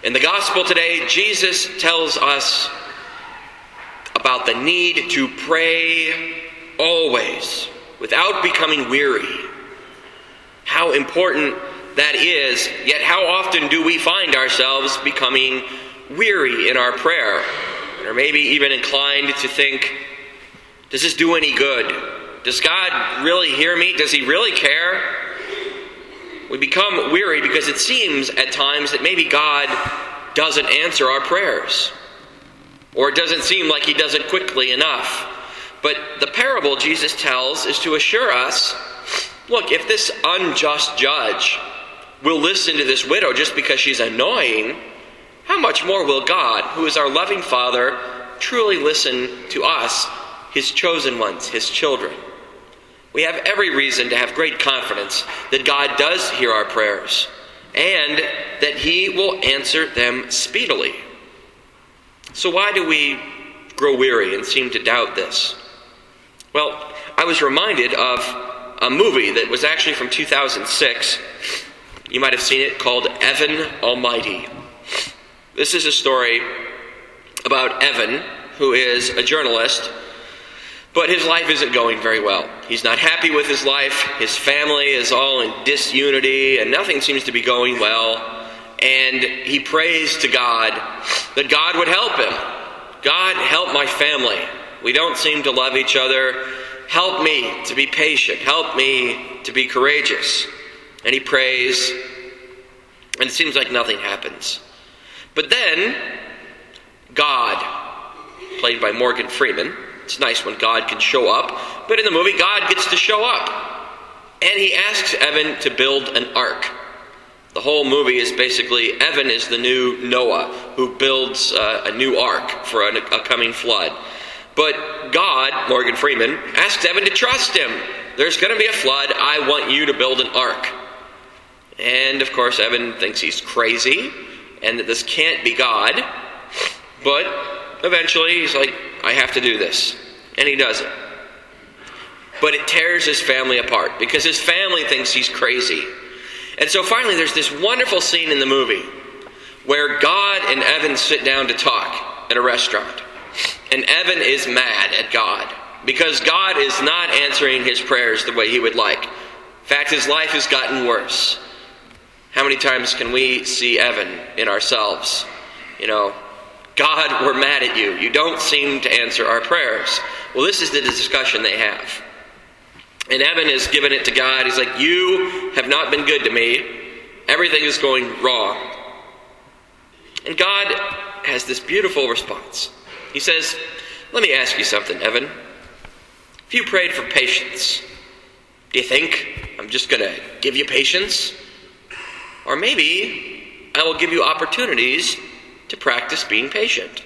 In the gospel today, Jesus tells us about the need to pray always, without becoming weary. How important that is, yet how often do we find ourselves becoming weary in our prayer? Or maybe even inclined to think, does this do any good? Does God really hear me? Does He really care? We become weary because it seems at times that maybe God doesn't answer our prayers. Or it doesn't seem like He does it quickly enough. But the parable Jesus tells is to assure us, look, if this unjust judge will listen to this widow just because she's annoying, how much more will God, who is our loving Father, truly listen to us, His chosen ones, His children? We have every reason to have great confidence that God does hear our prayers and that He will answer them speedily. So why do we grow weary and seem to doubt this? Well, I was reminded of a movie that was actually from 2006. You might have seen it, called Evan Almighty. This is a story about Evan, who is a journalist, but his life isn't going very well. He's not happy with his life. His family is all in disunity, and nothing seems to be going well. And he prays to God that God would help him. God, help my family. We don't seem to love each other. Help me to be patient. Help me to be courageous. And he prays, and it seems like nothing happens. But then, God, played by Morgan Freeman, it's nice when God can show up, but in the movie, God gets to show up. And he asks Evan to build an ark. The whole movie is basically, Evan is the new Noah, who builds a new ark for a coming flood. But God, Morgan Freeman, asks Evan to trust him. There's going to be a flood. I want you to build an ark. And, of course, Evan thinks he's crazy and that this can't be God. But eventually he's like, I have to do this. And he does it. But it tears his family apart because his family thinks he's crazy. And so finally there's this wonderful scene in the movie where God and Evan sit down to talk at a restaurant. And Evan is mad at God because God is not answering his prayers the way he would like. In fact, his life has gotten worse. How many times can we see Evan in ourselves? God, we're mad at you. You don't seem to answer our prayers. Well, this is the discussion they have. And Evan is giving it to God. He's like, you have not been good to me. Everything is going wrong. And God has this beautiful response. He says, let me ask you something, Evan. If you prayed for patience, do you think I'm just going to give you patience? Or maybe I will give you opportunities to practice being patient.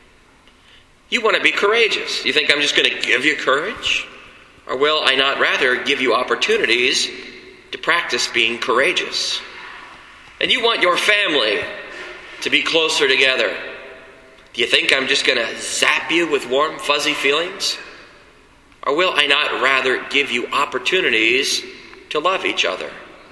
You want to be courageous. You think I'm just going to give you courage? Or will I not rather give you opportunities to practice being courageous? And you want your family to be closer together. Do you think I'm just going to zap you with warm, fuzzy feelings? Or will I not rather give you opportunities to love each other?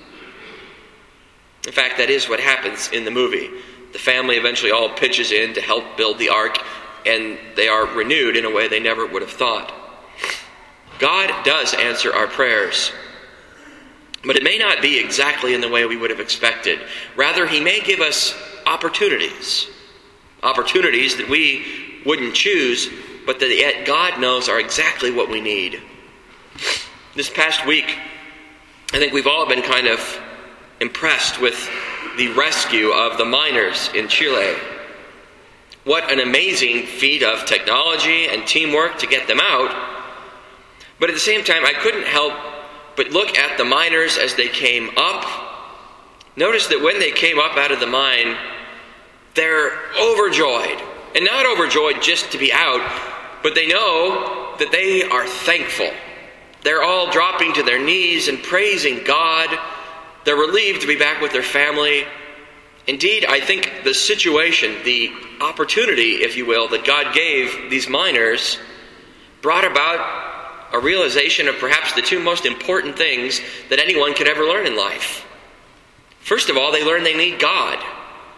In fact, that is what happens in the movie. The family eventually all pitches in to help build the ark, and they are renewed in a way they never would have thought. God does answer our prayers, but it may not be exactly in the way we would have expected. Rather, He may give us opportunities that we wouldn't choose, but that yet God knows are exactly what we need. This past week, I think we've all been kind of impressed with the rescue of the miners in Chile. What an amazing feat of technology and teamwork to get them out. But at the same time, I couldn't help but look at the miners as they came up. Notice that when they came up out of the mine, they're overjoyed. And not overjoyed just to be out, but they know that they are thankful. They're all dropping to their knees and praising God. They're relieved to be back with their family. Indeed, I think the situation, the opportunity, if you will, that God gave these miners brought about a realization of perhaps the two most important things that anyone could ever learn in life. First of all, they learned they need God.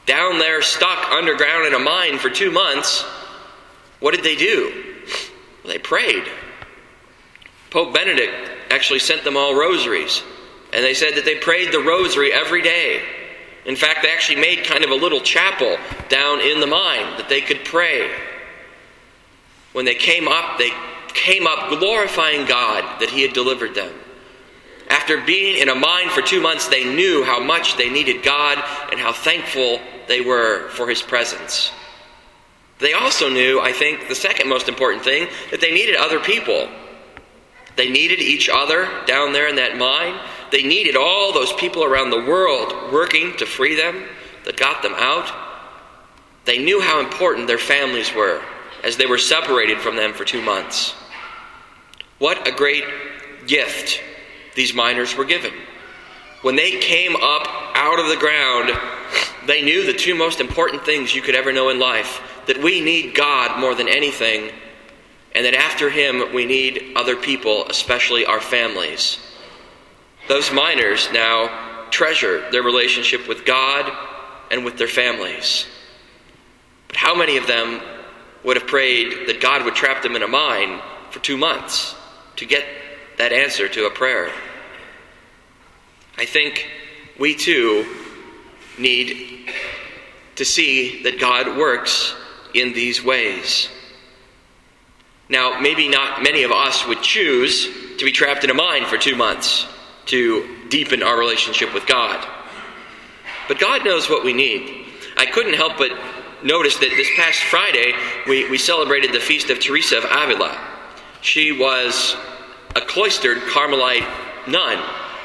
down there stuck underground in a mine for 2 months, what did they do? Well, they prayed. Pope Benedict actually sent them all rosaries, and they said that they prayed the rosary every day. In fact, they actually made kind of a little chapel down in the mine that they could pray. When they came up glorifying God that He had delivered them. After being in a mine for 2 months, they knew how much they needed God and how thankful they were for His presence. They also knew, I think, the second most important thing, that they needed other people. They needed each other down there in that mine. They needed all those people around the world working to free them, that got them out. They knew how important their families were as they were separated from them for 2 months. What a great gift these miners were given. When they came up out of the ground, they knew the 2 most important things you could ever know in life, that we need God more than anything, and that after Him we need other people, especially our families. Those miners now treasure their relationship with God and with their families. But how many of them would have prayed that God would trap them in a mine for 2 months to get that answer to a prayer? I think we too need to see that God works in these ways. Now, maybe not many of us would choose to be trapped in a mine for 2 months to deepen our relationship with God. But God knows what we need. I couldn't help but notice that this past Friday, we celebrated the feast of Teresa of Avila. She was a cloistered Carmelite nun.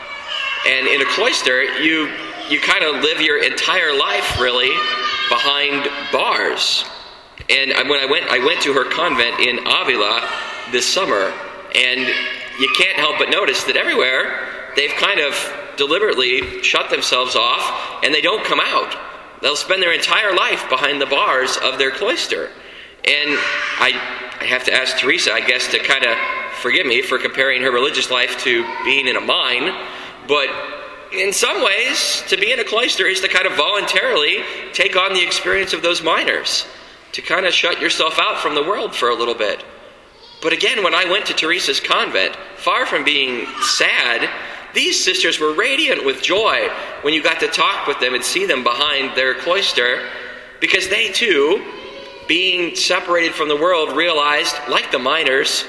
And in a cloister, you kind of live your entire life, really, behind bars. And when I went to her convent in Avila this summer, and you can't help but notice that everywhere they've kind of deliberately shut themselves off, and they don't come out. They'll spend their entire life behind the bars of their cloister. And I have to ask Teresa, I guess, to kind of forgive me for comparing her religious life to being in a mine, but in some ways, to be in a cloister is to kind of voluntarily take on the experience of those miners, to kind of shut yourself out from the world for a little bit. But again, when I went to Teresa's convent, far from being sad, these sisters were radiant with joy when you got to talk with them and see them behind their cloister, because they too, being separated from the world, realized, like the miners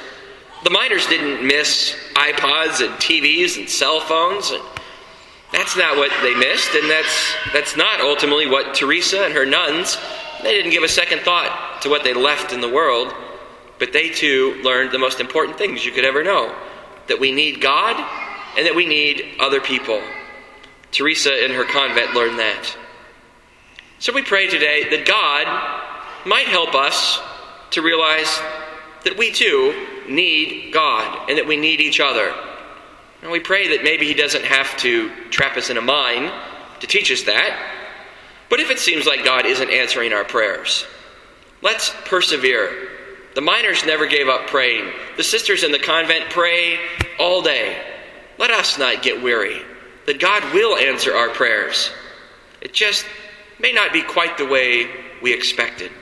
didn't miss iPods and TVs and cell phones. That's not what they missed, and that's not ultimately what Teresa and her nuns, they didn't give a second thought to what they left in the world, but they too learned the most important things you could ever know, that we need God and that we need other people. Teresa in her convent learned that. So we pray today that God might help us to realize that we too need God and that we need each other. And we pray that maybe He doesn't have to trap us in a mine to teach us that. But if it seems like God isn't answering our prayers, let's persevere. The miners never gave up praying. The sisters in the convent pray all day. Let us not get weary, that God will answer our prayers. It just may not be quite the way we expected.